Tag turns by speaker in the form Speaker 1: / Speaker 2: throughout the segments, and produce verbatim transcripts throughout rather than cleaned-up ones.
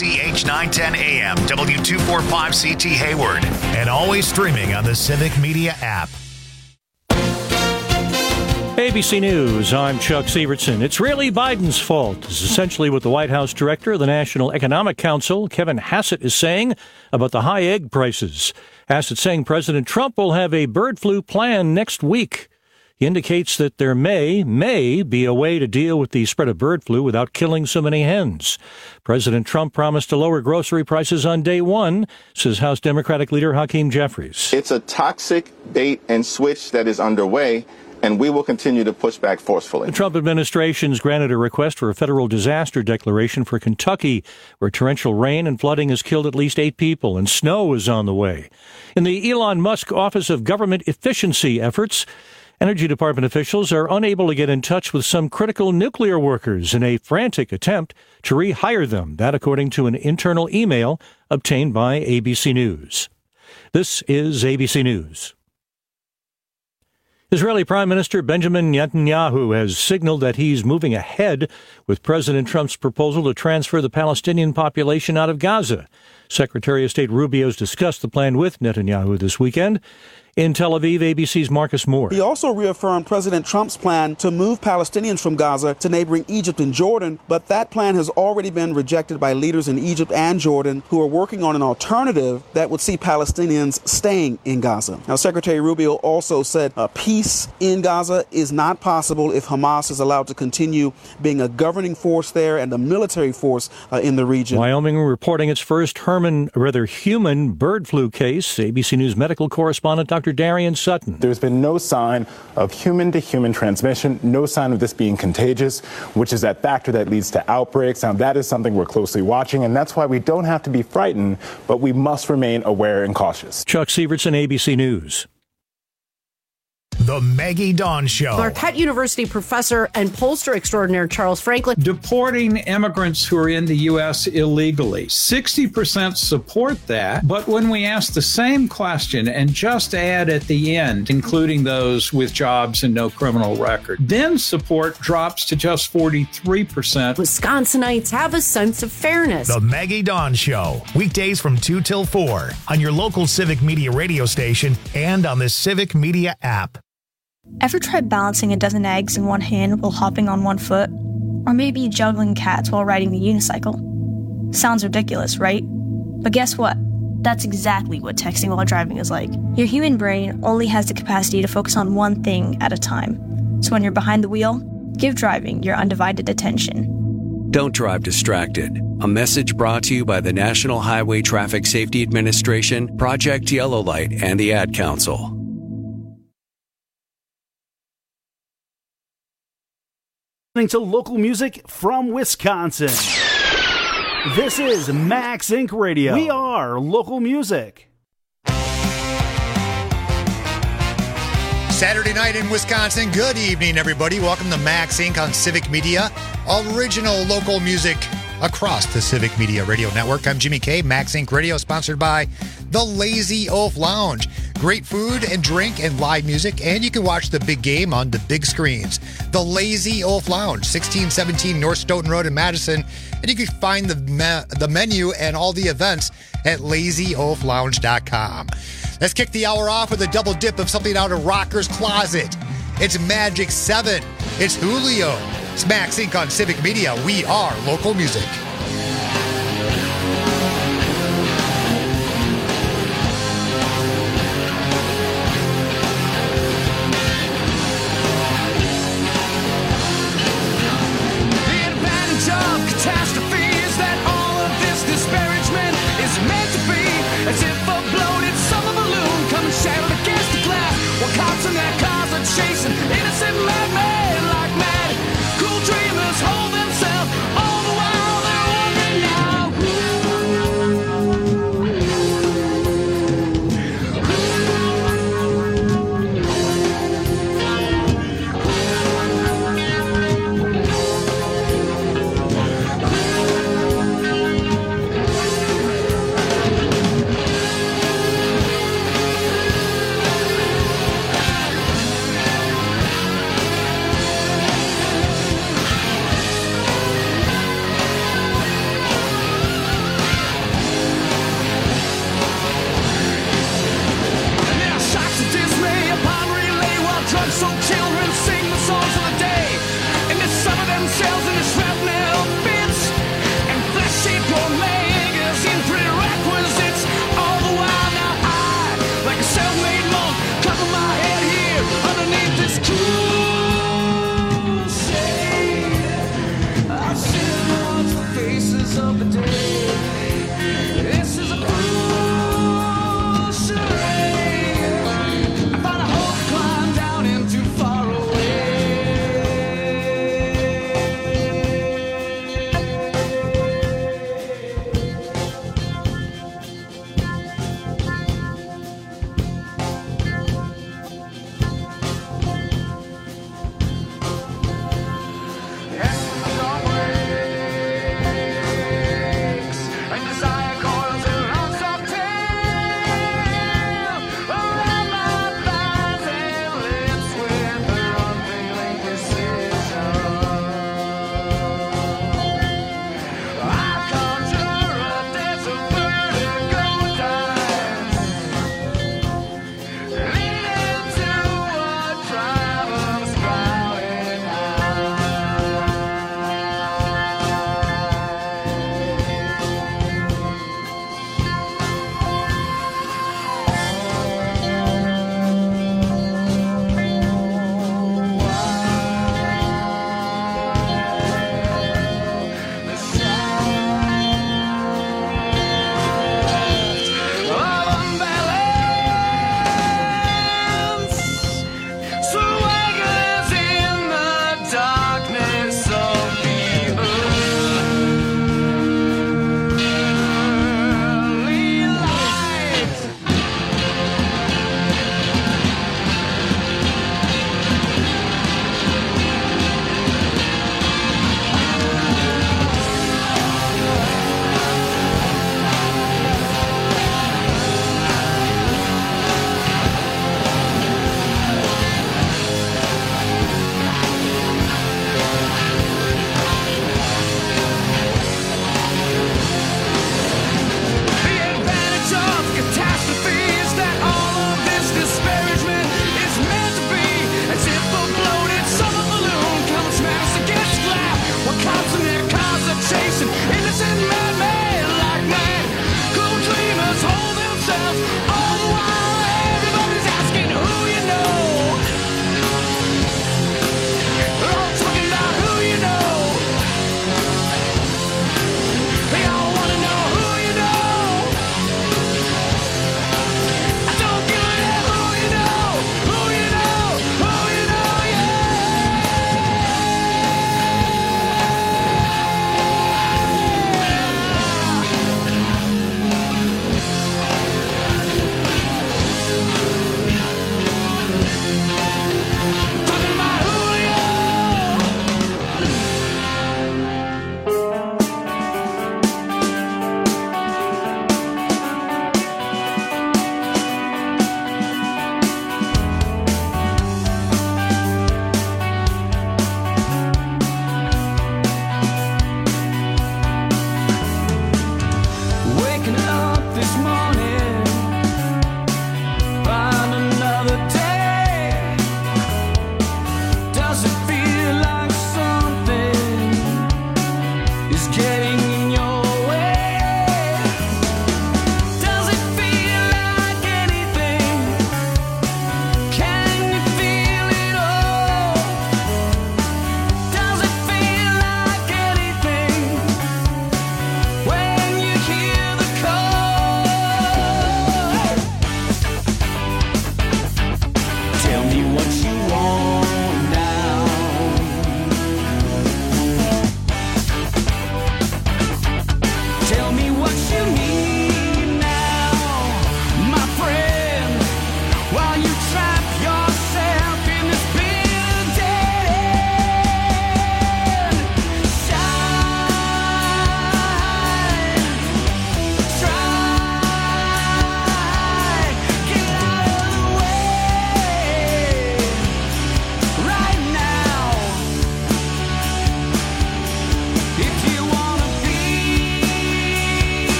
Speaker 1: C H nine ten A M, W two forty-five C T Hayward, and always streaming on the Civic Media app.
Speaker 2: A B C News, I'm Chuck Sievertson. It's really Biden's fault. This is essentially what the White House director of the National Economic Council, Kevin Hassett, is saying about the high egg prices. Hassett saying President Trump will have a bird flu plan next week. He indicates that there may, may be a way to deal with the spread of bird flu without killing so many hens. President Trump promised to lower grocery prices on day one, says House Democratic leader Hakeem Jeffries.
Speaker 3: It's a toxic bait and switch that is underway, and we will continue to push back forcefully.
Speaker 2: The Trump administration's granted a request for a federal disaster declaration for Kentucky, where torrential rain and flooding has killed at least eight people, and snow is on the way. In the Elon Musk Office of Government Efficiency efforts, Energy Department officials are unable to get in touch with some critical nuclear workers in a frantic attempt to rehire them. That, according to an internal email obtained by A B C News. This is A B C News. Israeli Prime Minister Benjamin Netanyahu has signaled that he's moving ahead with President Trump's proposal to transfer the Palestinian population out of Gaza. Secretary of State Rubio's discussed the plan with Netanyahu this weekend. In Tel Aviv, A B C's Marcus Moore.
Speaker 4: He also reaffirmed President Trump's plan to move Palestinians from Gaza to neighboring Egypt and Jordan, but that plan has already been rejected by leaders in Egypt and Jordan who are working on an alternative that would see Palestinians staying in Gaza. Now, Secretary Rubio also said a peace in Gaza is not possible if Hamas is allowed to continue being a governing force there and a military force uh, in the region.
Speaker 2: Wyoming reporting its first Herman, rather human bird flu case. A B C News medical correspondent Doctor Doctor Darian Sutton.
Speaker 5: There's been no sign of human-to-human transmission, no sign of this being contagious, which is that factor that leads to outbreaks. Now, that is something we're closely watching, and that's why we don't have to be frightened, but we must remain aware and cautious.
Speaker 2: Chuck Sievertson, A B C News.
Speaker 1: The Maggie Dawn Show.
Speaker 6: Marquette University professor and pollster extraordinaire Charles Franklin.
Speaker 7: Deporting immigrants who are in the U S illegally. sixty percent support that. But when we ask the same question and just add at the end, including those with jobs and no criminal record, then support drops to just forty-three percent.
Speaker 6: Wisconsinites have a sense of fairness.
Speaker 1: The Maggie Dawn Show. Weekdays from two till four on your local Civic Media radio station and on the Civic Media app.
Speaker 8: Ever tried balancing a dozen eggs in one hand while hopping on one foot? Or maybe juggling cats while riding the unicycle? Sounds ridiculous, right? But guess what? That's exactly what texting while driving is like. Your human brain only has the capacity to focus on one thing at a time. So when you're behind the wheel, give driving your undivided attention.
Speaker 9: Don't drive distracted. A message brought to you by the National Highway Traffic Safety Administration, Project Yellow Light, and the Ad Council.
Speaker 10: Listening to local music from Wisconsin. This is Max Incorporated. Radio. We are local music.
Speaker 11: Saturday night in Wisconsin. Good evening, everybody. Welcome to Max Incorporated on Civic Media, original local music across the Civic Media Radio Network. I'm Jimmy K. Max Incorporated Radio, sponsored by the Lazy Oaf Lounge. Great food and drink and live music, and you can watch the big game on the big screens. The Lazy Oaf Lounge, sixteen seventeen North Stoughton Road in Madison, and you can find the me- the menu and all the events at lazy oaf lounge dot com. Let's kick the hour off with a double dip of something out of Rocker's Closet. It's Magic seven. It's Julio. It's Max Incorporated on Civic Media. We are local music.
Speaker 12: As if a bloated summer balloon coming shattered against the glass, while cops and their cars are chasing innocent madmen like mad. Cool dreamers hold themselves all the while they're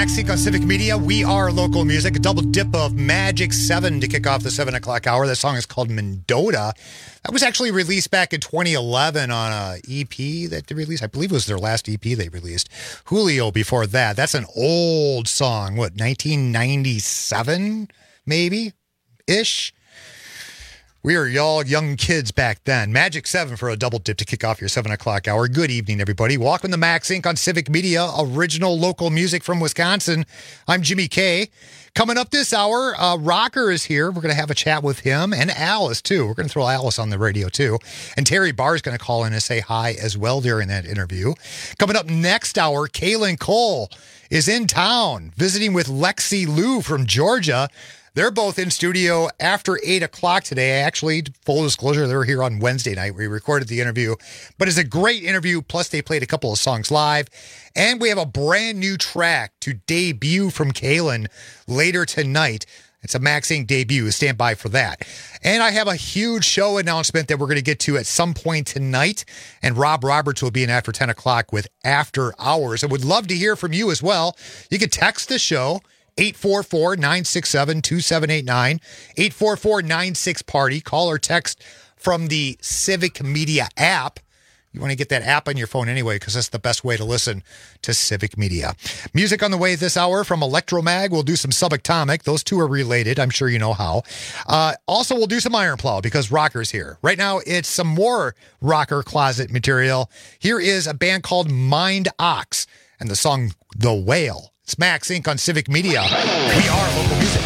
Speaker 11: Sync on Civic Media. We are local music. A double dip of Magic seven to kick off the seven o'clock hour. That song is called Mendota. That was actually released back in twenty eleven on a E P that they released. I believe it was their last E P they released. Julio before that. That's an old song. What, nineteen ninety-seven, maybe? Ish? We were y'all young kids back then. Magic seven for a double dip to kick off your seven o'clock hour. Good evening, everybody. Welcome to Max Incorporated on Civic Media, original local music from Wisconsin. I'm Jimmy K. Coming up this hour, uh, Rocker is here. We're going to have a chat with him and Alice, too. We're going to throw Alice on the radio, too. And Terry Barr is going to call in and say hi as well during that interview. Coming up next hour, Kaylin Cole is in town visiting with Lexi Lou from Georgia. They're both in studio after eight o'clock today. Actually, full disclosure, they were here on Wednesday night. We recorded the interview, but it's a great interview. Plus, they played a couple of songs live. And we have a brand new track to debut from Kaylin later tonight. It's a Max Incorporated debut. Stand by for that. And I have a huge show announcement that we're going to get to at some point tonight. And Rob Roberts will be in after ten o'clock with After Hours. I would love to hear from you as well. You can text the show. eight four four, nine six seven, two seven eight nine, eight four four, nine six, party. Call or text from the Civic Media app. You want to get that app on your phone anyway, because that's the best way to listen to Civic Media. Music on the way this hour from Electromag. We'll do some Subatomic. Those two are related. I'm sure you know how. Uh, also, we'll do some Iron Plow because Rocker's here. Right now, it's some more Rocker closet material. Here is a band called Mind Ox and the song The Whale. It's Max Incorporated on Civic Media. We are local music.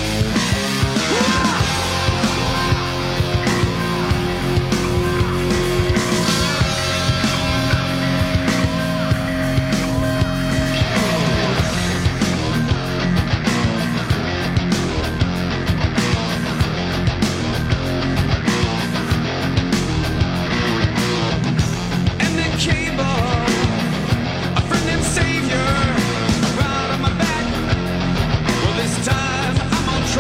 Speaker 12: And then came a friend and savior right on my back. Well, this time I'm on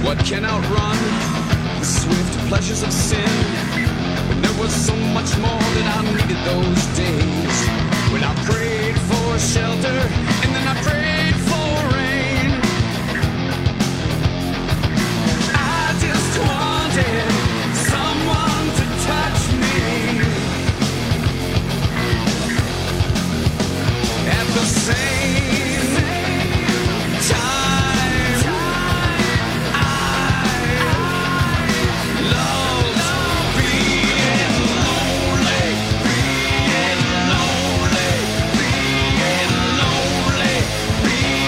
Speaker 12: What can outrun the swift pleasures of sin? When there was so much more that I needed those days. When I prayed for shelter and then I prayed for rain. I just wanted someone to touch me. At the same time, I love being lonely, being lonely, being lonely, being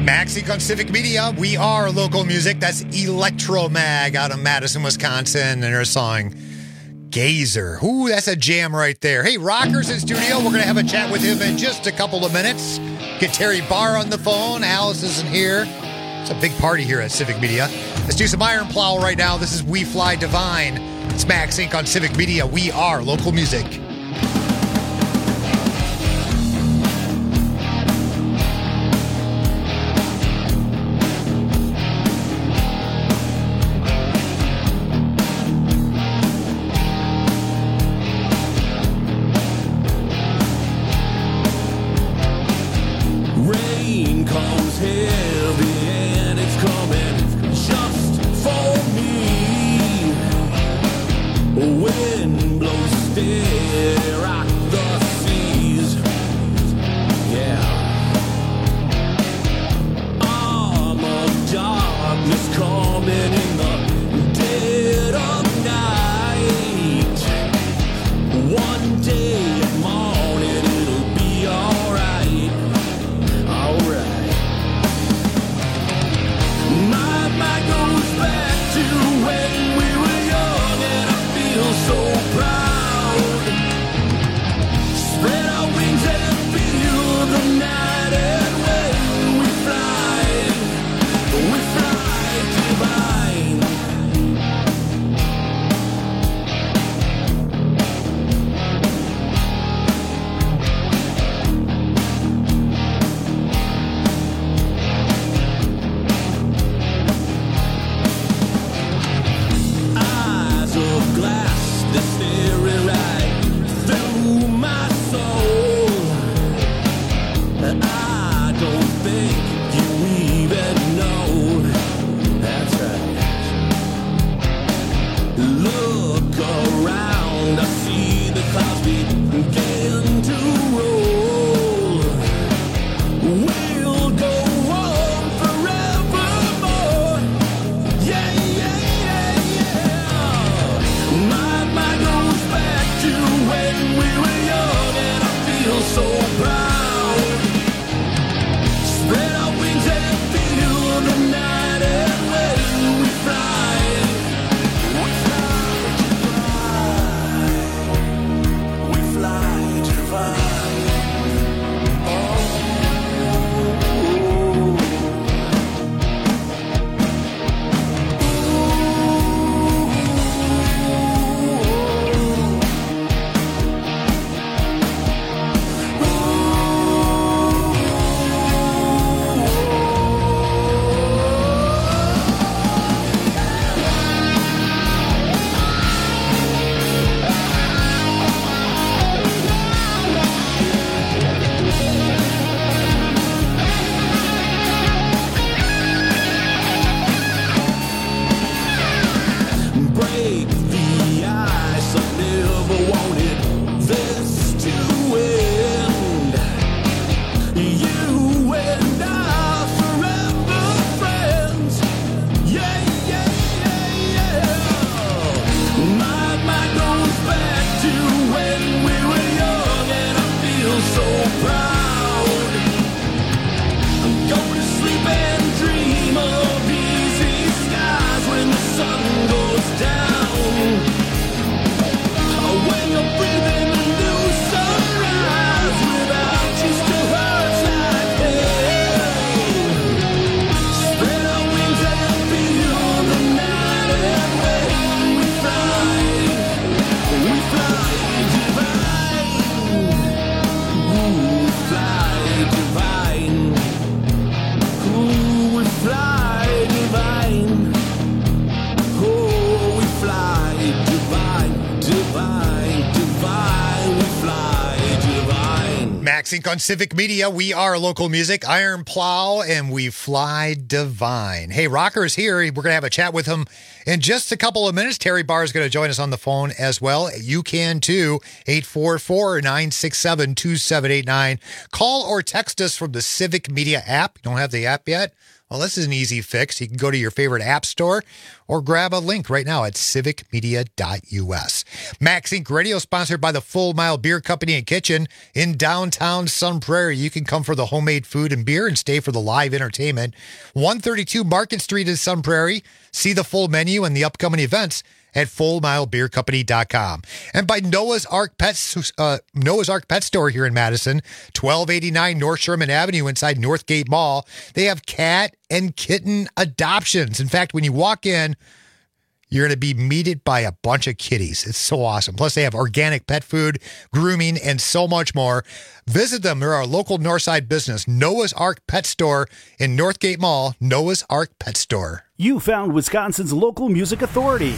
Speaker 11: Maxink on Civic Media. We are local music. That's Electromag out of Madison, Wisconsin, and their song Gazer. Ooh, that's a jam right there. Hey, Rocker's in studio. We're going to have a chat with him in just a couple of minutes. Get Terry Barr on the phone. Alice isn't here. It's a big party here at Civic Media. Let's do some Iron Plow right now. This is We Fly Divine. It's Maxink on Civic Media. We are local music. Maxink on Civic Media. We are local music, Iron Plow, and we fly divine. Hey, Rocker is here. We're going to have a chat with him in just a couple of minutes. Terry Barr is going to join us on the phone as well. You can too. eight four four, nine six seven, two seven eight nine. Call or text us from the Civic Media app. You don't have the app yet? Well, this is an easy fix. You can go to your favorite app store or grab a link right now at civic media dot u s. Max Inc Radio, sponsored by the Full Mile Beer Company and Kitchen in downtown Sun Prairie. You can come for the homemade food and beer and stay for the live entertainment. one thirty-two Market Street in Sun Prairie. See the full menu and the upcoming events at full mile beer company dot com. And by Noah's Ark Pets, uh, Noah's Ark Pet Store here in Madison, twelve eighty-nine North Sherman Avenue inside Northgate Mall. They have cat and kitten adoptions. In fact, when you walk in, you're going to be meted by a bunch of kitties. It's so awesome. Plus, they have organic pet food, grooming, and so much more. Visit them. They're our local Northside business, Noah's Ark Pet Store in Northgate Mall, Noah's Ark Pet Store.
Speaker 10: You found Wisconsin's local music authority.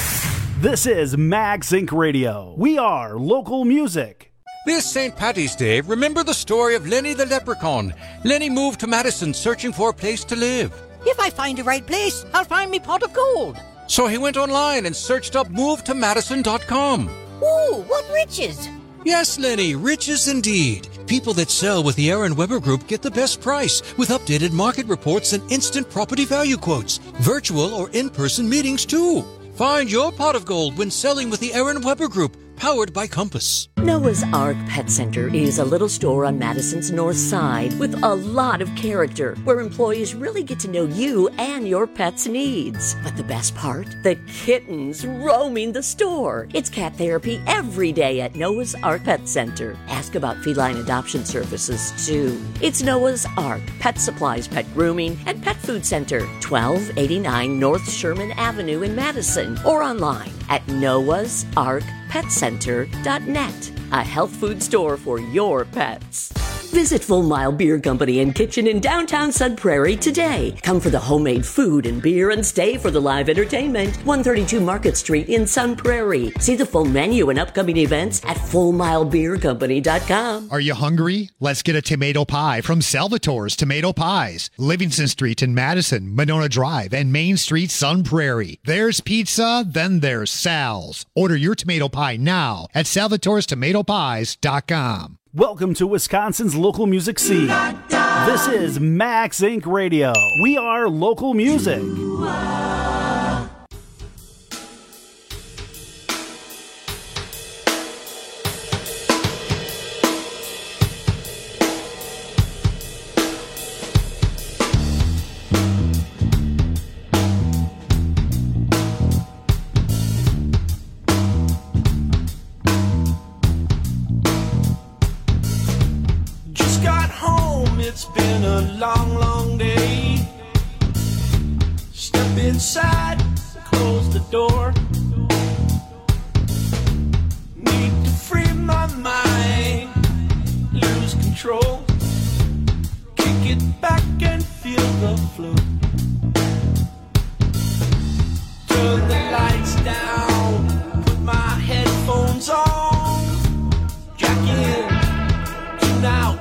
Speaker 10: This is Max Inc Radio. We are local music.
Speaker 13: This Saint Patty's Day, remember the story of Lenny the Leprechaun. Lenny moved to Madison searching for a place to live.
Speaker 14: If I find the right place, I'll find me pot of gold.
Speaker 13: So he went online and searched up move to madison dot com.
Speaker 14: Ooh, what riches!
Speaker 13: Yes, Lenny, riches indeed. People that sell with the Aaron Weber Group get the best price with updated market reports and instant property value quotes. Virtual or in-person meetings, too. Find your pot of gold when selling with the Aaron Weber Group, powered by Compass.
Speaker 15: Noah's Ark Pet Center is a little store on Madison's north side with a lot of character, where employees really get to know you and your pet's needs. But the best part? The kittens roaming the store. It's cat therapy every day at Noah's Ark Pet Center. Ask about feline adoption services, too. It's Noah's Ark Pet Supplies, Pet Grooming, and Pet Food Center, twelve eighty-nine North Sherman Avenue in Madison, or online at noahs ark pet center dot net. A health food store for your pets. Visit Full Mile Beer Company and Kitchen in downtown Sun Prairie today. Come for the homemade food and beer and stay for the live entertainment. one thirty-two Market Street in Sun Prairie. See the full menu and upcoming events at full mile beer company dot com.
Speaker 16: Are you hungry? Let's get a tomato pie from Salvatore's Tomato Pies. Livingston Street in Madison, Monona Drive, and Main Street, Sun Prairie. There's pizza, then there's Sal's. Order your tomato pie now at salvatores tomato pies dot com.
Speaker 10: Welcome to Wisconsin's local music scene. This is Max Inc Radio. We are local music.
Speaker 17: It's been a long, long day. Step inside, close the door. Need to free my mind, lose control. Kick it back and feel the flow. Turn the lights down, put my headphones on. Jack in, tune out.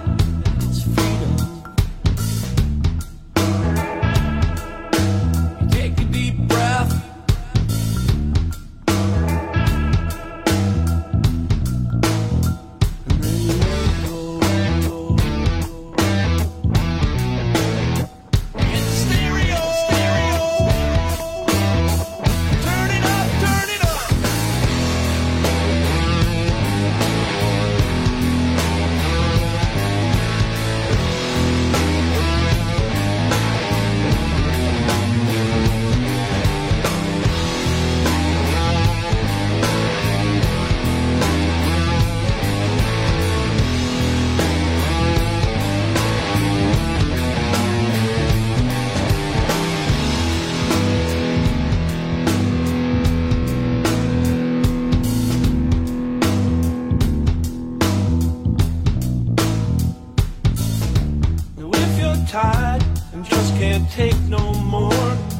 Speaker 17: Tired and just can't take no more.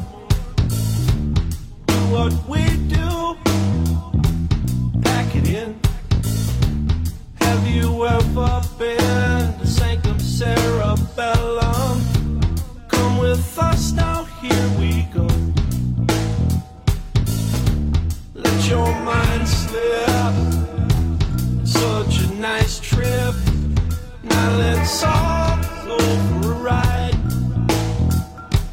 Speaker 17: Do what we do, pack it in. Have you ever been to Sanctum Cerebellum? Come with us now, here we go. Let your mind slip, such a nice trip. Now let's all go for a ride.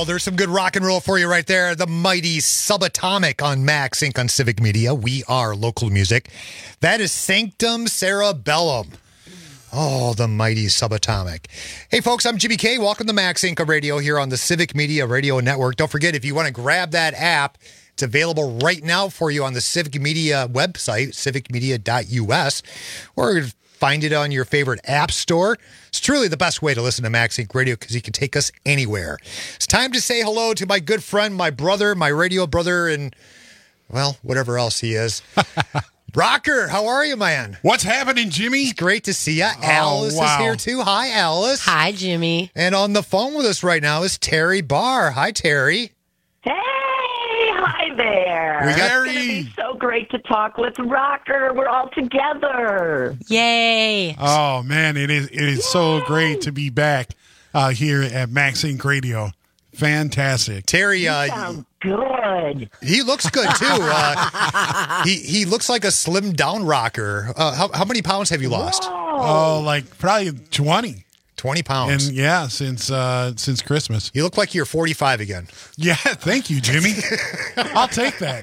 Speaker 11: there's some good rock and roll for you right there. The mighty Subatomic on Max Incorporated on Civic Media. We are local music. That is Sanctum Cerebellum. Oh, the mighty Subatomic. Hey, folks, I'm Jimmy K. Welcome to Max Incorporated Radio here on the Civic Media Radio Network. Don't forget, if you want to grab that app, it's available right now for you on the Civic Media website, civic media dot u s, or find it on your favorite app store. It's truly the best way to listen to Max Incorporated Radio because you can take us anywhere. It's time to say hello to my good friend, my brother, my radio brother, and, well, whatever else he is. Rocker, how are you, man?
Speaker 18: What's happening, Jimmy?
Speaker 11: It's great to see you.
Speaker 18: Oh,
Speaker 11: Alice
Speaker 18: wow.
Speaker 11: is here, too. Hi, Alice.
Speaker 6: Hi, Jimmy.
Speaker 11: And on the phone with us right now is Terry Barr. Hi, Terry.
Speaker 19: Hey, hi there.
Speaker 11: We got-
Speaker 19: It's going to be so great to talk with Rocker. We're all together.
Speaker 6: Yay.
Speaker 18: Oh, man, it is it is so great to be back uh, here at Max Incorporated Radio. Fantastic.
Speaker 11: Terry,
Speaker 19: You
Speaker 11: uh,
Speaker 19: sound good.
Speaker 11: he looks good, too. Uh, he, he looks like a slimmed down rocker. Uh, how, how many pounds have you lost?
Speaker 18: Oh, like probably twenty.
Speaker 11: twenty pounds.
Speaker 18: And yeah, since uh, since Christmas.
Speaker 11: You look like you're forty-five again.
Speaker 18: Yeah, thank you, Jimmy. I'll take that.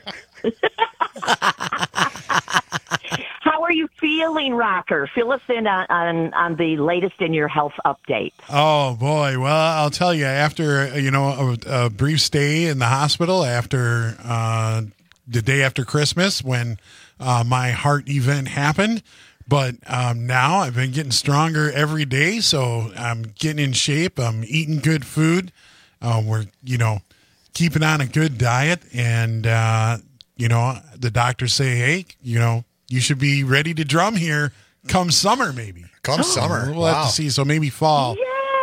Speaker 19: How are you feeling, Rocker? Fill us in on, on, on the latest in your health update.
Speaker 18: Oh boy! Well, I'll tell you. After you know a, a brief stay in the hospital, after uh, the day after Christmas, when uh, my heart event happened, but um, now I've been getting stronger every day. So I'm getting in shape. I'm eating good food. Uh, we're you know keeping on a good diet, and uh, you know the doctors say, hey, you know. You should be ready to drum here come summer, maybe.
Speaker 11: Come summer.
Speaker 18: We'll
Speaker 11: Wow.
Speaker 18: have to see. So maybe fall.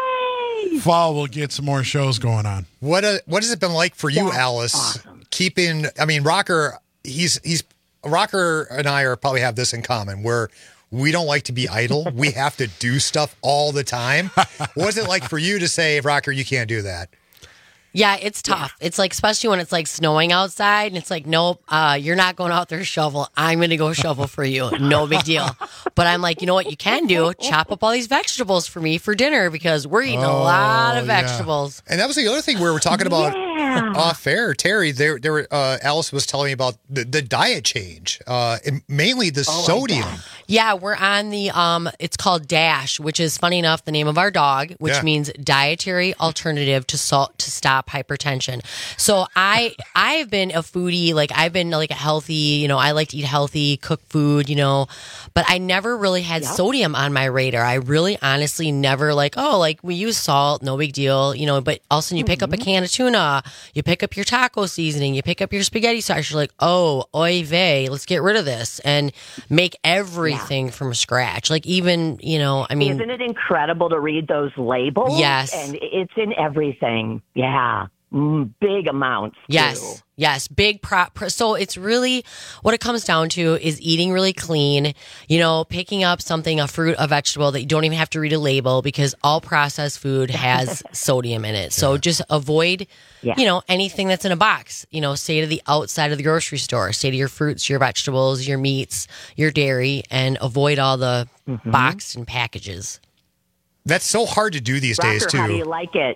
Speaker 19: Yay!
Speaker 18: Fall, we'll get some more shows going on.
Speaker 11: What uh, what has it been like for you,
Speaker 19: That's
Speaker 11: Alice?
Speaker 19: awesome.
Speaker 11: Keeping, I mean, Rocker, he's, he's, Rocker and I are probably have this in common where we don't like to be idle. We have to do stuff all the time. What is it like for you to say, Rocker, you can't do that?
Speaker 6: Yeah, it's tough. It's like, especially when it's like snowing outside and it's like, nope, uh, you're not going out there to shovel. I'm going to go shovel for you. No big deal. But I'm like, you know what you can do? Chop up all these vegetables for me for dinner because we're eating a lot of
Speaker 11: Oh, yeah.
Speaker 6: vegetables.
Speaker 11: And that was the other thing we were talking about
Speaker 19: Yeah.
Speaker 11: off air. Terry, there, there, were, uh, Alice was telling me about the, the diet change, uh, and mainly the
Speaker 19: Oh,
Speaker 11: sodium.
Speaker 6: Yeah, we're on the, um, it's called DASH, which is funny enough, the name of our dog, which
Speaker 11: Yeah.
Speaker 6: means dietary alternative to salt to stop hypertension. So I, I've been a foodie, like I've been like a healthy, you know, I like to eat healthy, cook food, you know, but I never really had
Speaker 19: Yep.
Speaker 6: sodium on my radar. I really honestly never like, oh, like we use salt, no big deal, you know, but all of a sudden you pick up a can of tuna, you pick up your taco seasoning, you pick up your spaghetti sauce, you're like, oh, oy vey, let's get rid of this and make everything from scratch. Like even, you know, I mean,
Speaker 19: Isn't it incredible to read those labels?
Speaker 6: Yes.
Speaker 19: And it's in everything. Yeah. Mm, big amounts. too.
Speaker 6: yes, yes, big prop. So it's really what it comes down to is eating really clean, you know, picking up something, a fruit, a vegetable that you don't even have to read a label because all processed food has sodium in it. So just avoid,
Speaker 19: Yeah.
Speaker 6: you know, anything that's in a box, you know, stay to the outside of the grocery store, stay to your fruits, your vegetables, your meats, your dairy, and avoid all the
Speaker 19: Mm-hmm.
Speaker 6: boxed and packages.
Speaker 11: That's so hard to do these
Speaker 19: Rocker,
Speaker 11: days, too.
Speaker 19: how do you like it?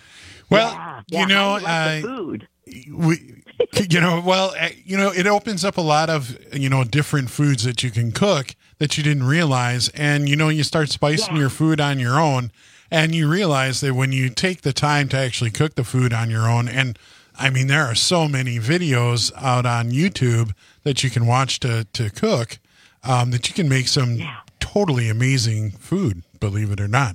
Speaker 18: Well,
Speaker 19: Yeah.
Speaker 18: you
Speaker 19: Yeah,
Speaker 18: know,
Speaker 19: how do you like the
Speaker 18: uh,
Speaker 19: food.
Speaker 18: we, you know, well, uh, you know, it opens up a lot of, you know, different foods that you can cook that you didn't realize. And, you know, you start spicing
Speaker 19: Yeah.
Speaker 18: your food on your own and you realize that when you take the time to actually cook the food on your own, and I mean, there are so many videos out on YouTube that you can watch to, to cook, um, that you can make some
Speaker 19: Yeah.
Speaker 18: totally amazing food, believe it or not.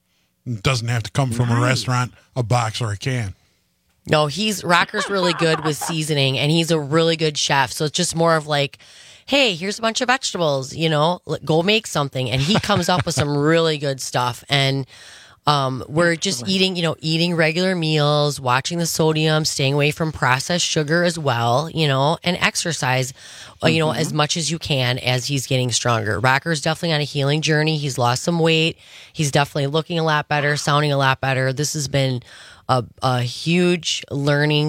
Speaker 18: It doesn't have to come from a restaurant, a box, or a can.
Speaker 6: No, he's Rocker's really good with seasoning and he's a really good chef. So it's just more of like, hey, here's a bunch of vegetables, you know, let- go make something. And he comes up with some really good stuff. And um, we're just eating, you know, eating regular meals, watching the sodium, staying away from processed sugar as well, you know, and exercise, uh, you know, as much as you can as he's getting stronger. Rocker's definitely on a healing journey. He's lost some weight. He's definitely looking a lot better, sounding a lot better. This has been a, a huge learning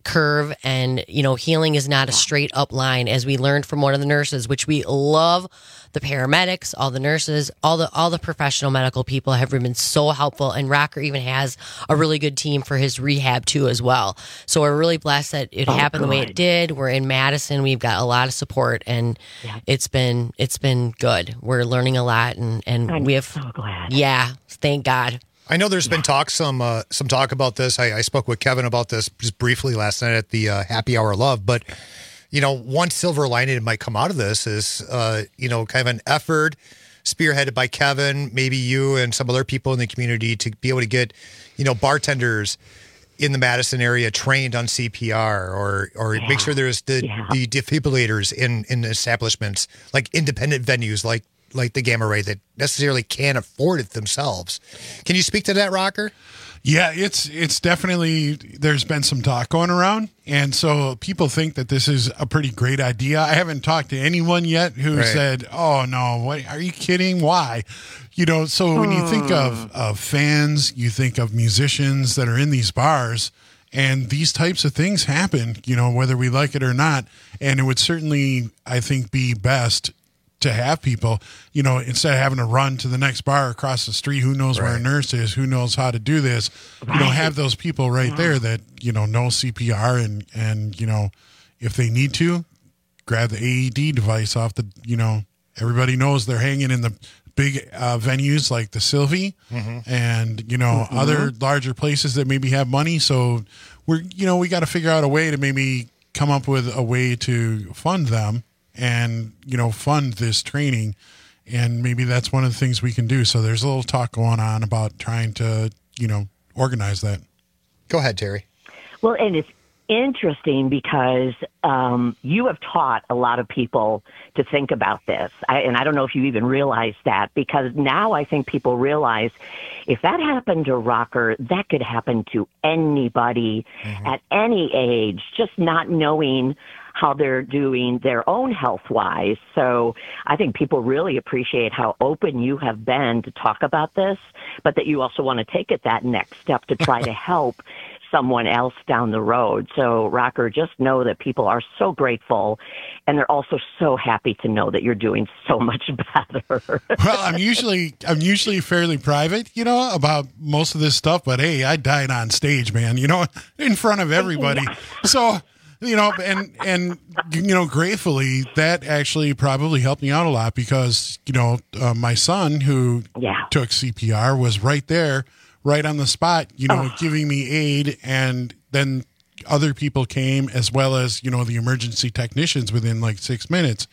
Speaker 6: curve, and you know, healing is not a straight up line, as we learned from one of the nurses, which we love. The paramedics, all the nurses, all the all the professional medical people have been so helpful, and Rocker even has a really good team for his rehab too as well. So we're really blessed that it
Speaker 19: Oh,
Speaker 6: happened the way
Speaker 19: good.
Speaker 6: it did. We're in Madison. We've got a lot of support, and it's been it's been good. We're learning a lot, and and
Speaker 19: I'm
Speaker 6: we have
Speaker 19: so glad.
Speaker 6: Yeah, thank God.
Speaker 11: I know there's been talk, some uh, some talk about this. I, I spoke with Kevin about this just briefly last night at the uh, Happy Hour Love. But, you know, one silver lining that might come out of this is, uh, you know, kind of an effort spearheaded by Kevin, maybe you and some other people in the community to be able to get, you know, bartenders in the Madison area trained on C P R, or or
Speaker 19: Yeah.
Speaker 11: make sure there's the,
Speaker 19: Yeah.
Speaker 11: the defibrillators in, in establishments, like independent venues like like the Gamma Ray that necessarily can't afford it themselves. Can you speak to that, Rocker?
Speaker 18: Yeah, it's it's definitely, there's been some talk going around, and so people think that this is a pretty great idea. I haven't talked to anyone yet who
Speaker 11: Right.
Speaker 18: said, "Oh no, what are you kidding? Why?" You know, so when you think of of fans, you think of musicians that are in these bars, and these types of things happen, you know, whether we like it or not, and it would certainly, I think, be best to have people, you know, instead of having to run to the next bar across the street, who knows where a nurse is, who knows how to do this, you know, have those people right there that, you know, know C P R, and, and, you know, if they need to, grab the A E D device off the, you know, everybody knows they're hanging in the big uh, venues like the Sylvie
Speaker 11: Mhm.
Speaker 18: and, you know,
Speaker 11: Mhm.
Speaker 18: other larger places that maybe have money. So we're, you know, we got to figure out a way to maybe come up with a way to fund them and, you know, fund this training. And maybe that's one of the things we can do. So there's a little talk going on about trying to, you know, organize that.
Speaker 11: Go ahead, Terry.
Speaker 19: Well, and it's interesting because um, you have taught a lot of people to think about this. I, and I don't know if you even realize that, because now I think people realize if that happened to Rocker, that could happen to anybody at any age, just not knowing how they're doing their own health-wise. So I think people really appreciate how open you have been to talk about this, but that you also want to take it that next step to try to help someone else down the road. So, Rocker, just know that people are so grateful, and they're also so happy to know that you're doing so much better.
Speaker 18: Well, I'm usually I'm usually fairly private, you know, about most of this stuff. But hey, I died on stage, man, you know, in front of everybody. So, you know, and and you know, gratefully, that actually probably helped me out a lot because, you know, uh, my son who
Speaker 19: yeah.
Speaker 18: took C P R was right there, right on the spot, you know,
Speaker 19: Oh.
Speaker 18: giving me aid, and then other people came as well as, you know, the emergency technicians within like six minutes.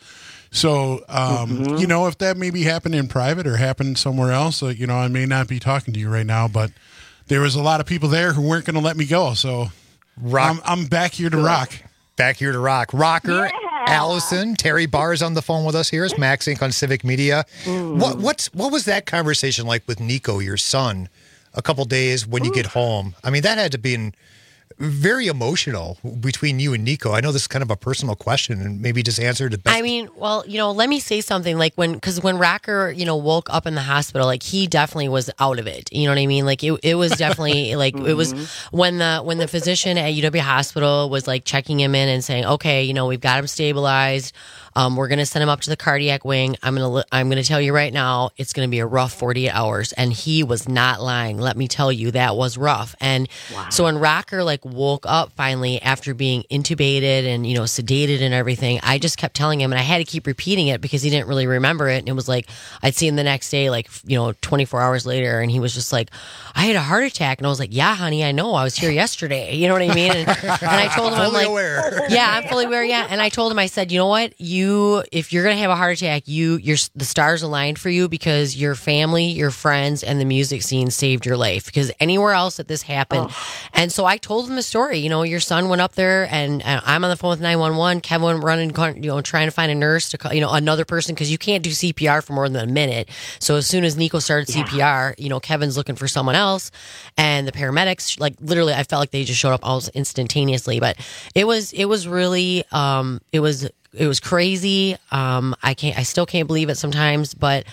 Speaker 18: So, um,
Speaker 19: Mhm.
Speaker 18: you know, if that maybe happened in private or happened somewhere else, uh, you know, I may not be talking to you right now, but there was a lot of people there who weren't going to let me go. So
Speaker 11: Rock.
Speaker 18: I'm, I'm back here to rock.
Speaker 11: Back here to rock. Rocker, Allison, Terry Barr is on the phone with us here. It's Max Inc on Civic Media. What what's what was that conversation like with Nico, your son, a couple days when you get home? I mean, that had to be in, very emotional between you and Nico. I know this is kind of a personal question, and maybe just answer it the best.
Speaker 6: I mean, well, you know, let me say something. Like when, because when Rocker, you know, woke up in the hospital, like he definitely was out of it. You know what I mean? Like it, it was definitely like it was when the when the physician at U W Hospital was like checking him in and saying, okay, you know, we've got him stabilized. Um, we're gonna send him up to the cardiac wing. I'm gonna li- I'm gonna tell you right now, it's gonna be a rough forty-eight hours. And he was not lying. Let me tell you, that was rough. And so when Rocker like woke up finally after being intubated and you know sedated and everything, I just kept telling him, and I had to keep repeating it because he didn't really remember it. And it was like I'd see him the next day, like you know, twenty-four hours later, and he was just like, I had a heart attack, and I was like, yeah, honey, I know, I was here yesterday. You know what I mean? And, and I told him, I'm
Speaker 11: Fully
Speaker 6: like,
Speaker 11: aware.
Speaker 6: yeah, I'm fully aware. Yeah, and I told him, I said, you know what, you. You, if you're gonna have a heart attack, you, you're the stars aligned for you because your family, your friends, and the music scene saved your life. Because anywhere else that this happened, and so I told him the story. You know, your son went up there, and, and I'm on the phone with nine one one. Kevin went running, you know, trying to find a nurse to call, you know, another person because you can't do C P R for more than a minute. So as soon as Nico started C P R, you know, Kevin's looking for someone else, and the paramedics, like literally, I felt like they just showed up almost instantaneously. But it was, it was really, um, it was. It was crazy. Um, I can't. I still can't believe it sometimes, but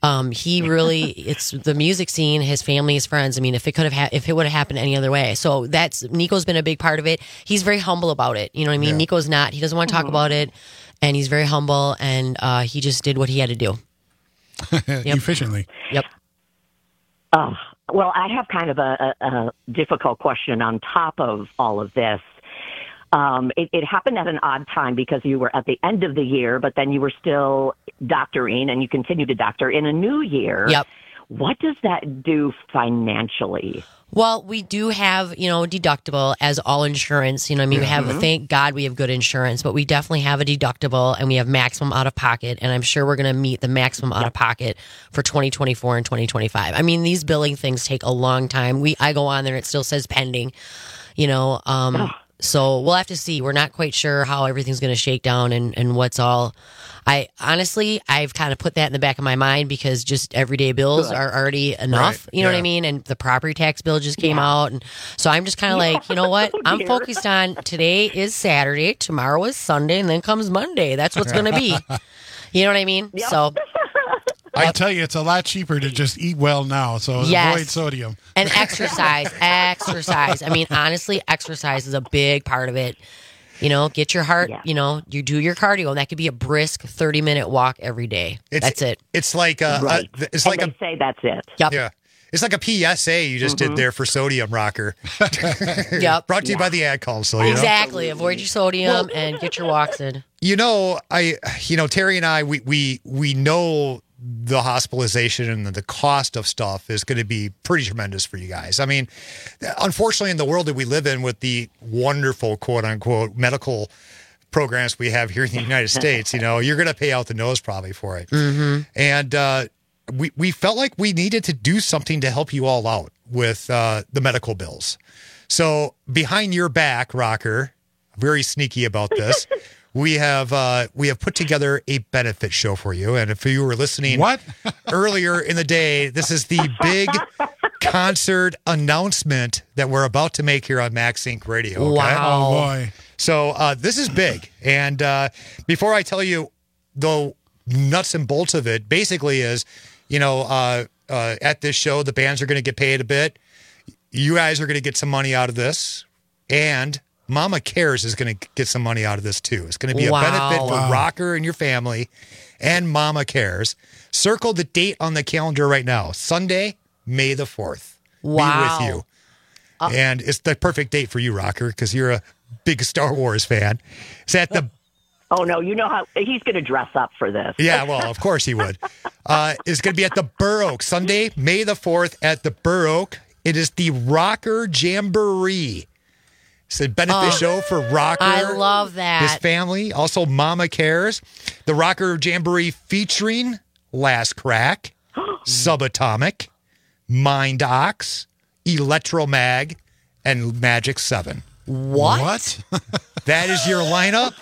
Speaker 6: Um, he really, it's the music scene, his family, his friends. I mean, if it could have, ha- if it would have happened any other way. So that's, Nico's been a big part of it. He's very humble about it. You know what I mean?
Speaker 11: Yeah.
Speaker 6: Nico's not, he doesn't want to talk
Speaker 19: Mhm.
Speaker 6: about it, and he's very humble, and uh, he just did what he had to do. Yep.
Speaker 18: Efficiently.
Speaker 6: Yep.
Speaker 19: Oh, well, I have kind of a, a, a difficult question on top of all of this. Um, it, it happened at an odd time because you were at the end of the year, but then you were still doctoring and you continue to doctor in a new year.
Speaker 6: Yep.
Speaker 19: What does that do financially?
Speaker 6: Well, we do have, you know, deductible as all insurance. You know, I mean, we have,
Speaker 19: Mhm.
Speaker 6: thank God we have good insurance, but we definitely have a deductible and we have maximum out of pocket. And I'm sure we're going to meet the maximum out of pocket for twenty twenty-four and twenty twenty-five. I mean, these billing things take a long time. We, I go on there, it still says pending, you know, um, so we'll have to see. We're not quite sure how everything's going to shake down and, and what's all. I honestly, I've kind of put that in the back of my mind because just everyday bills
Speaker 19: Good.
Speaker 6: are already enough.
Speaker 19: Right,
Speaker 6: You know what
Speaker 19: yeah.
Speaker 6: I mean? And the property tax bill just came out. And so I'm just kind of like, you know what? I'm
Speaker 19: dear.
Speaker 6: focused on today is Saturday, tomorrow is Sunday, and then comes Monday. That's what's going to be. You know what I mean? So
Speaker 18: I tell you, it's a lot cheaper to just eat well now. So
Speaker 6: Yes.
Speaker 18: avoid sodium.
Speaker 6: and exercise, exercise. I mean, honestly, exercise is a big part of it. You know, get your heart, you know, you do your cardio, and that could be a brisk thirty minute walk every day.
Speaker 11: It's-
Speaker 6: That's it.
Speaker 11: It's like a,
Speaker 19: Right.
Speaker 11: a it's
Speaker 19: And
Speaker 11: like
Speaker 19: they
Speaker 11: a
Speaker 19: say that's it.
Speaker 6: Yep.
Speaker 11: yeah. It's like a P S A you just
Speaker 6: Mhm.
Speaker 11: did there for Sodium Rocker.
Speaker 6: Yep.
Speaker 11: Brought to you by the Ad Council. You know?
Speaker 6: Exactly. Avoid your sodium and get your walks in.
Speaker 11: You know, I, you know, Terry and I, we we we know the hospitalization and the cost of stuff is going to be pretty tremendous for you guys. I mean, unfortunately, in the world that we live in, with the wonderful quote unquote medical programs we have here in the United States, you know, you're going to pay out the nose probably for it.
Speaker 6: Mm-hmm.
Speaker 11: And uh, we we felt like we needed to do something to help you all out with uh, the medical bills. So behind your back, Rocker, very sneaky about this. We have uh, we have put together a benefit show for you, and if you were listening
Speaker 18: What?
Speaker 11: earlier in the day, this is the big concert announcement that we're about to make here on Max Inc Radio. Okay?
Speaker 6: Wow.
Speaker 18: Oh, boy.
Speaker 11: So uh, this is big, and uh, before I tell you the nuts and bolts of it, basically is, you know, uh, uh, at this show, the bands are going to get paid a bit. You guys are going to get some money out of this, and Mama Cares is going to get some money out of this too. It's going to be a
Speaker 6: Wow.
Speaker 11: benefit for
Speaker 18: Wow.
Speaker 11: Rocker and your family and Mama Cares. Circle the date on the calendar right now. Sunday, May the fourth.
Speaker 6: Wow.
Speaker 11: Be with you. And it's the perfect date for you, Rocker, because you're a big Star Wars fan. It's at the
Speaker 19: Oh, no, you know how he's going to dress up for this.
Speaker 11: Yeah, well, of course he would. Uh, it's going to be at the Burr Oak, Sunday, May the fourth at the Burr Oak. It is the Rocker Jamboree. It's a benefit
Speaker 6: Oh,
Speaker 11: show for Rocker.
Speaker 6: I love that.
Speaker 11: His family, also Mama Cares. The Rocker Jamboree featuring Last Crack, Subatomic, Mind Ox, Electromag, and Magic seven.
Speaker 6: What?
Speaker 11: That is your lineup?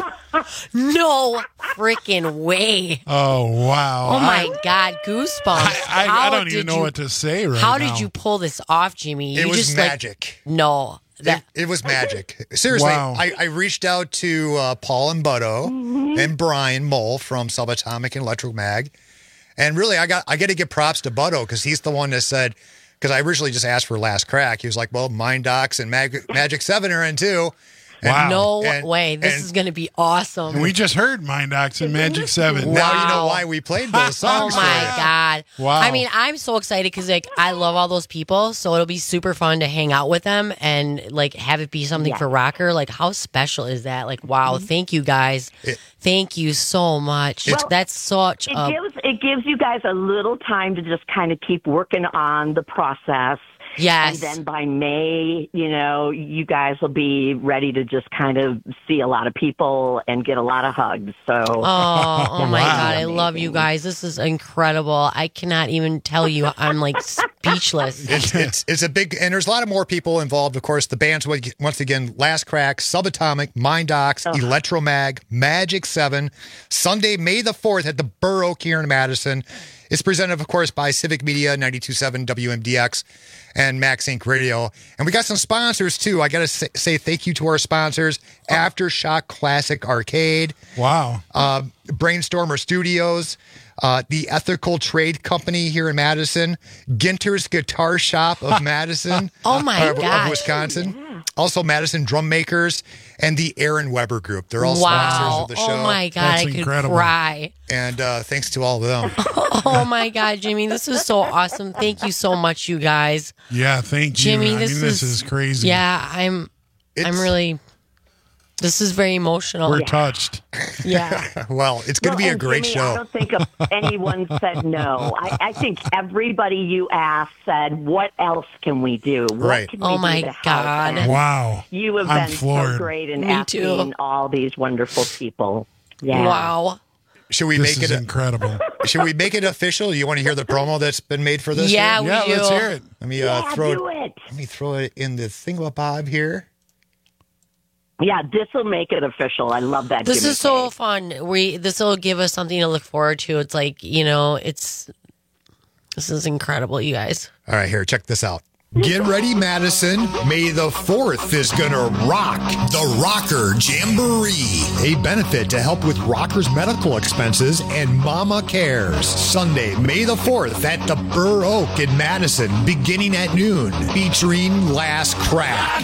Speaker 6: No freaking way.
Speaker 18: Oh, wow.
Speaker 6: Oh my
Speaker 18: I,
Speaker 6: God, goosebumps.
Speaker 18: I, I,
Speaker 6: How
Speaker 18: I don't
Speaker 6: did
Speaker 18: even know
Speaker 6: you-
Speaker 18: what to say right
Speaker 6: How
Speaker 18: now.
Speaker 6: did you pull this off, Jimmy?
Speaker 11: It
Speaker 6: You
Speaker 11: was
Speaker 6: just like-
Speaker 11: magic.
Speaker 6: no. That,
Speaker 11: It, it was magic. Seriously,
Speaker 18: Wow.
Speaker 11: I, I reached out to uh, Paul and Butto and Brian Mole from Subatomic and Electric Mag, and really, I got I got to give props to Butto because he's the one that said, because I originally just asked for Last Crack. He was like, "Well, Mind Docs and Mag- Magic Seven are in too." And
Speaker 18: Wow.
Speaker 6: no
Speaker 11: And-
Speaker 6: way. This
Speaker 11: and-
Speaker 6: is going to be awesome.
Speaker 18: And we just heard Mind Ox and Magic seven.
Speaker 11: Now you know
Speaker 6: Wow.
Speaker 11: why we played those
Speaker 6: Oh
Speaker 11: songs. for
Speaker 6: my
Speaker 11: you.
Speaker 6: God.
Speaker 18: Wow.
Speaker 6: I mean, I'm so excited because like I love all those people. So it'll be super fun to hang out with them and like have it be something
Speaker 19: Yeah.
Speaker 6: for Rocker. Like how special is that? Like, wow, thank you guys.
Speaker 11: It-
Speaker 6: thank you so much.
Speaker 19: Well,
Speaker 6: That's such
Speaker 19: It
Speaker 6: a
Speaker 19: gives it gives you guys a little time to just kind of keep working on the process.
Speaker 6: yes.
Speaker 19: And then by May, you know, you guys will be ready to just kind of see a lot of people and get a lot of hugs. So,
Speaker 6: Oh, oh my
Speaker 18: Wow.
Speaker 6: God. I love you guys. This is incredible. I cannot even tell you. I'm like speechless.
Speaker 11: It's, it's it's a big, and there's a lot of more people involved. Of course, the bands, once again, Last Crack, Subatomic, Mind Docs, Electromag, Magic seven, Sunday, May the fourth at the Burr Oak here in Madison. It's presented, of course, by Civic Media, ninety-two point seven W M D X, and Max Inc Radio. And we got some sponsors, too. I got to say, say thank you to our sponsors, Aftershock Classic Arcade,
Speaker 18: Wow.
Speaker 11: uh, Brainstormer Studios, Uh, the Ethical Trade Company here in Madison, Ginter's Guitar Shop of Madison.
Speaker 6: Oh, my
Speaker 11: uh,
Speaker 6: gosh.
Speaker 11: Of Wisconsin. Yeah. Also, Madison Drum Makers and the Aaron Weber Group. They're all
Speaker 6: wow.
Speaker 11: sponsors of the show.
Speaker 6: Oh, my God.
Speaker 18: That's
Speaker 6: I could
Speaker 18: incredible.
Speaker 6: cry.
Speaker 11: And uh, thanks to all of them.
Speaker 6: Oh, my God, Jimmy. This is so awesome. Thank you so much, you guys.
Speaker 18: Yeah, thank you.
Speaker 6: Jimmy,
Speaker 18: I
Speaker 6: this,
Speaker 18: mean, this
Speaker 6: is,
Speaker 18: is crazy.
Speaker 6: Yeah, I'm,
Speaker 11: It's,
Speaker 6: I'm really... This is very emotional.
Speaker 18: We're
Speaker 6: yeah.
Speaker 18: touched.
Speaker 6: Yeah.
Speaker 11: Well, it's going to
Speaker 19: well,
Speaker 11: be a
Speaker 19: and
Speaker 11: great
Speaker 19: Jimmy,
Speaker 11: show.
Speaker 19: I don't think anyone said no. I, I think everybody you asked said, what else can we do? What
Speaker 11: Right.
Speaker 19: can we
Speaker 6: Oh,
Speaker 19: do
Speaker 6: my
Speaker 19: to help?
Speaker 6: God.
Speaker 19: And
Speaker 18: Wow.
Speaker 19: You have
Speaker 18: I'm
Speaker 19: been
Speaker 18: floored.
Speaker 19: so great in
Speaker 6: Me
Speaker 19: asking
Speaker 6: too.
Speaker 19: all these wonderful people. Yeah.
Speaker 6: Wow.
Speaker 11: Should we
Speaker 18: This
Speaker 11: make
Speaker 18: is
Speaker 11: it?
Speaker 18: incredible.
Speaker 11: Should we make it official? You want to hear the promo that's been made for this?
Speaker 6: Yeah,
Speaker 11: here?
Speaker 6: we
Speaker 18: Yeah,
Speaker 6: do.
Speaker 18: let's hear it.
Speaker 11: Let me uh,
Speaker 19: Yeah,
Speaker 11: throw
Speaker 19: do
Speaker 11: it.
Speaker 19: it.
Speaker 11: Let me throw it in the thingamabob here.
Speaker 19: Yeah, this will make it official. I love that.
Speaker 6: This
Speaker 19: Jimmy
Speaker 6: is so
Speaker 19: K.
Speaker 6: fun. We this will give us something to look forward to. It's like, you know, it's this is incredible, you guys.
Speaker 11: All right, here, check this out. Get ready, Madison. May the fourth is going to rock the Rocker Jamboree, a benefit to help with rockers' medical expenses and Mama Cares. Sunday, May the fourth at the Burr Oak in Madison, beginning at noon, featuring Last Crack,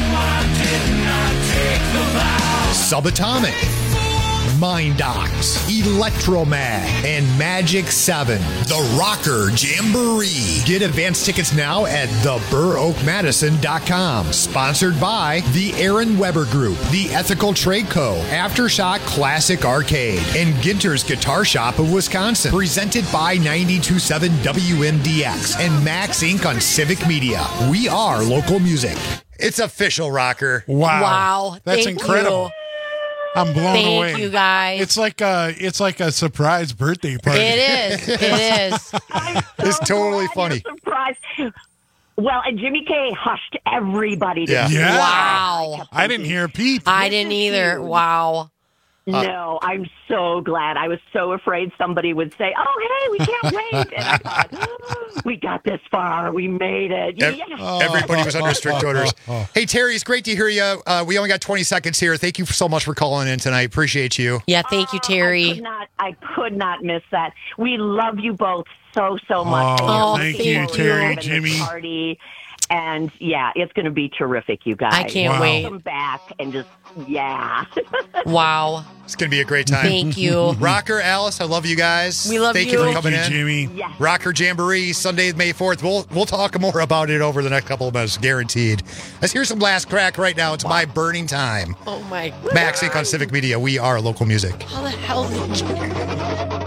Speaker 11: Subatomic, Mind Docs, Electromag, and Magic seven. The Rocker Jamboree. Get advance tickets now at the burr oak madison dot com. Sponsored by the Aaron Weber Group, the Ethical Trade Co., Aftershock Classic Arcade, and Ginter's Guitar Shop of Wisconsin. Presented by ninety-two point seven W M D X and Max Incorporated on Civic Media. We are local music. It's official, Rocker.
Speaker 18: Wow.
Speaker 6: Wow.
Speaker 18: That's
Speaker 6: Thank
Speaker 18: incredible.
Speaker 6: you.
Speaker 18: I'm blown
Speaker 6: Thank
Speaker 18: away.
Speaker 6: you, guys.
Speaker 18: It's like a it's like a surprise birthday party.
Speaker 6: It is. It is.
Speaker 11: It's totally funny.
Speaker 19: Surprise. Well, and Jimmy K hushed everybody. To
Speaker 11: Yeah.
Speaker 18: Yeah.
Speaker 6: Wow.
Speaker 18: I didn't hear a peep.
Speaker 6: I didn't either. Wow.
Speaker 19: No, I'm so glad. I was so afraid somebody would say, "Oh, hey, we can't wait." And I thought, oh, "We got this far. We made it."
Speaker 11: Ev-
Speaker 19: Yeah.
Speaker 11: Everybody was under strict orders. Hey, Terry, it's great to hear you. Uh, we only got twenty seconds here. Thank you so much for calling in tonight. Appreciate you.
Speaker 6: Yeah, thank you,
Speaker 19: I
Speaker 6: Terry.
Speaker 19: could not. I could not miss that. We love you both so so much.
Speaker 18: Oh,
Speaker 19: And
Speaker 6: Oh,
Speaker 19: we're
Speaker 18: thank
Speaker 19: looking
Speaker 18: you,
Speaker 19: forward to
Speaker 18: Terry,
Speaker 19: having this
Speaker 18: Jimmy.
Speaker 19: Party. And yeah, it's going to be terrific, you guys.
Speaker 6: I can't
Speaker 18: Wow.
Speaker 6: wait.
Speaker 19: Come back and just yeah.
Speaker 6: Wow.
Speaker 11: It's going to be a great time.
Speaker 6: Thank you.
Speaker 11: Rocker, Alice, I love you guys.
Speaker 6: We love
Speaker 11: Thank
Speaker 6: you.
Speaker 11: you for
Speaker 18: Thank
Speaker 11: coming
Speaker 18: you,
Speaker 11: in.
Speaker 18: Jimmy.
Speaker 19: Yeah.
Speaker 11: Rocker Jamboree, Sunday, May fourth. We'll we'll talk more about it over the next couple of months, guaranteed. Let's hear some Last Crack right now. It's My Burning Time.
Speaker 6: Oh my.
Speaker 11: Max Incorporated on Civic Media. We are local music.
Speaker 6: How the hell did you?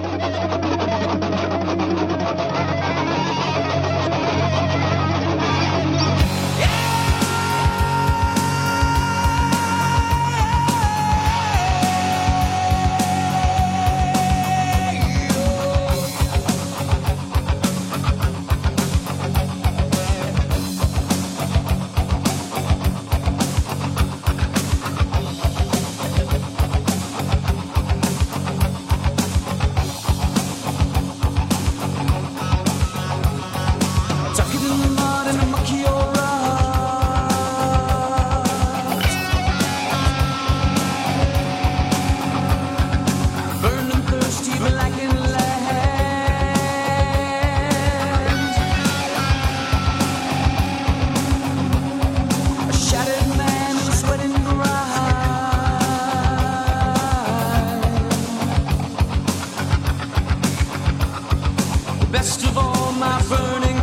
Speaker 17: Best of all my burning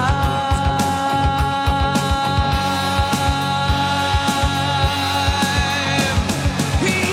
Speaker 17: time.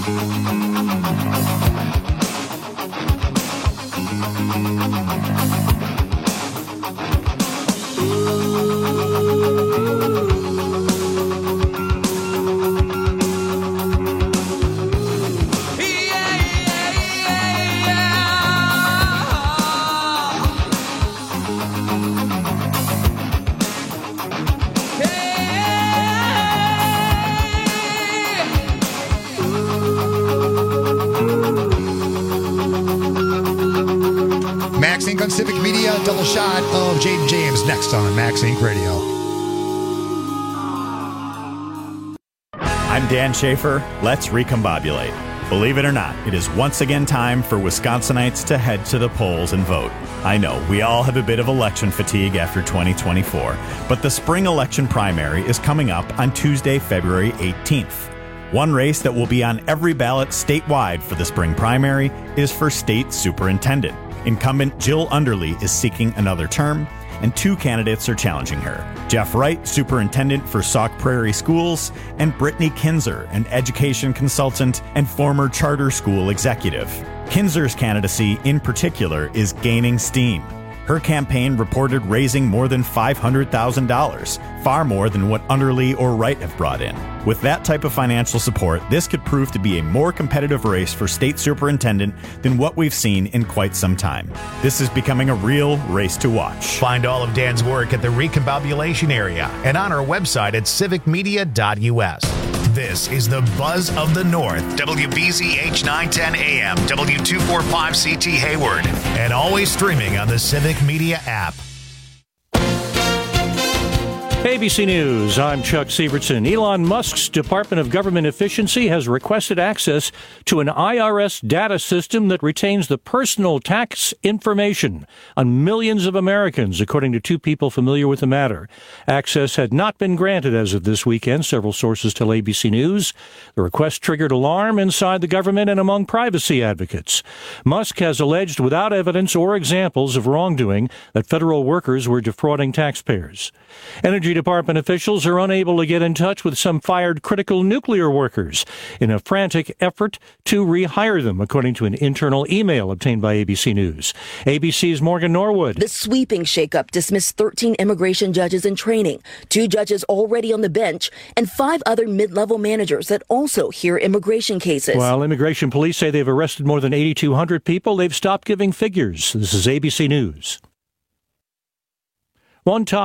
Speaker 11: Max Inc. on Civic Media, double shot of Jaden James next on Max Inc. Radio.
Speaker 20: I'm Dan Schaefer. Let's recombobulate. Believe it or not, it is once again time for Wisconsinites to head to the polls and vote. I know, we all have a bit of election fatigue after twenty twenty-four, but the spring election primary is coming up on Tuesday, February eighteenth. One race that will be on every ballot statewide for the spring primary is for state superintendent. Incumbent Jill Underly is seeking another term, and two candidates are challenging her. Jeff Wright, superintendent for Sauk Prairie Schools, and Brittany Kinzer, an education consultant and former charter school executive. Kinzer's candidacy, in particular, is gaining steam. Her campaign reported raising more than five hundred thousand dollars, far more than what Underly or Wright have brought in. With that type of financial support, this could prove to be a more competitive race for state superintendent than what we've seen in quite some time. This is becoming a real race to watch.
Speaker 1: Find all of Dan's work at the Recombobulation area and on our website at civic media dot u s. This is the Buzz of the North, W B Z H nine ten A M, W two forty-five C T Hayward, and always streaming on the Civic Media app.
Speaker 2: A B C News, I'm Chuck Sievertson. Elon Musk's Department of Government Efficiency has requested access to an I R S data system that retains the personal tax information on millions of Americans, according to two people familiar with the matter. Access had not been granted as of this weekend, several sources tell A B C News. The request triggered alarm inside the government and among privacy advocates. Musk has alleged without evidence or examples of wrongdoing that federal workers were defrauding taxpayers. Energy Department officials are unable to get in touch with some fired critical nuclear workers in a frantic effort to rehire them, according to an internal email obtained by A B C News. A B C's Morgan Norwood.
Speaker 21: The sweeping shakeup dismissed thirteen immigration judges in training, two judges already on the bench, and five other mid-level managers that also hear immigration cases.
Speaker 2: While immigration police say they've arrested more than eighty-two hundred people, they've stopped giving figures. This is A B C News. One top